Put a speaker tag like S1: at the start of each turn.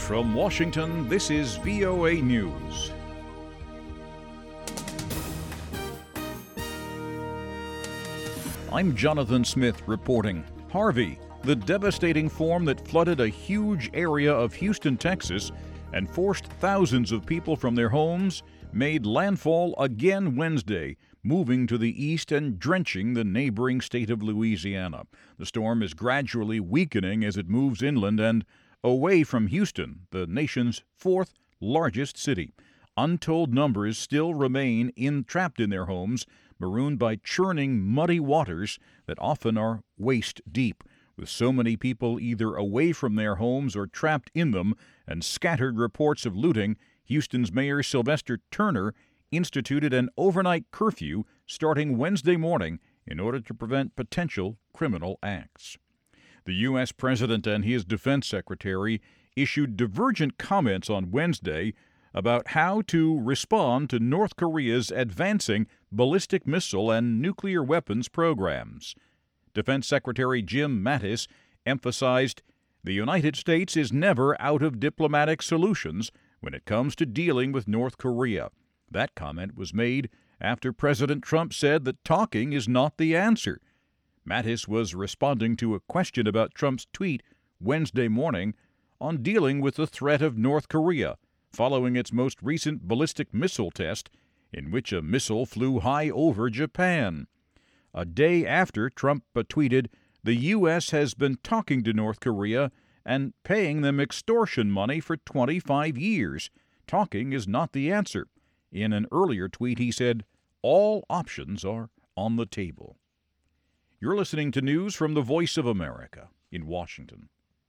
S1: from Washington, this is VOA News. I'm Jonathan Smith reporting. Harvey, the devastating storm that flooded a huge area of Houston, Texas, and forced thousands of people from their homes, made landfall again Wednesday, moving to the east and drenching the neighboring state of Louisiana. The storm is gradually weakening as it moves inland and away from Houston, the nation's fourth largest city. Untold numbers still remain trapped in their homes, marooned by churning, muddy waters that often are waist deep. With so many people either away from their homes or trapped in them, and scattered reports of looting, Houston's Mayor Sylvester Turner instituted an overnight curfew starting Wednesday morning in order to prevent potential criminal acts. The U.S. President and his Defense Secretary issued divergent comments on Wednesday about how to respond to North Korea's advancing ballistic missile and nuclear weapons programs. Defense Secretary Jim Mattis emphasized the United States is never out of diplomatic solutions when it comes to dealing with North Korea. That comment was made after President Trump said that talking is not the answer. Mattis was responding to a question about Trump's tweet Wednesday morning on dealing with the threat of North Korea following its most recent ballistic missile test, in which a missile flew high over Japan. A day after Trump tweeted, "The U.S. has been talking to North Korea and paying them extortion money for 25 years. Talking is not the answer." In an earlier tweet, he said, "All options are on the table." You're listening to news from the Voice of America in Washington.